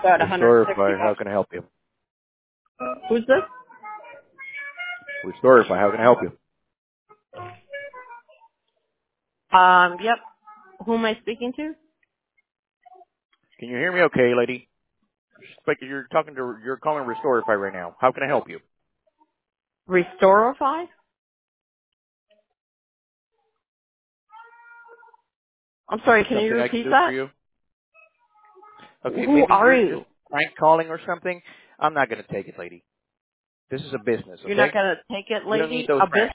About Restorify, how 160. can I help you? Who's this? Restorify, how can I help you? Yep. Who am I speaking to? Can you hear me okay, lady? Like you're calling Restorify right now. How can I help you? Restorify? I'm sorry, can you Something I can repeat do for that? you? Okay, Who maybe are you're just you? prank calling or something. I'm not going to take it, lady. This is a business, You're not okay? going to take it, We don't need lady? those A business? pranks.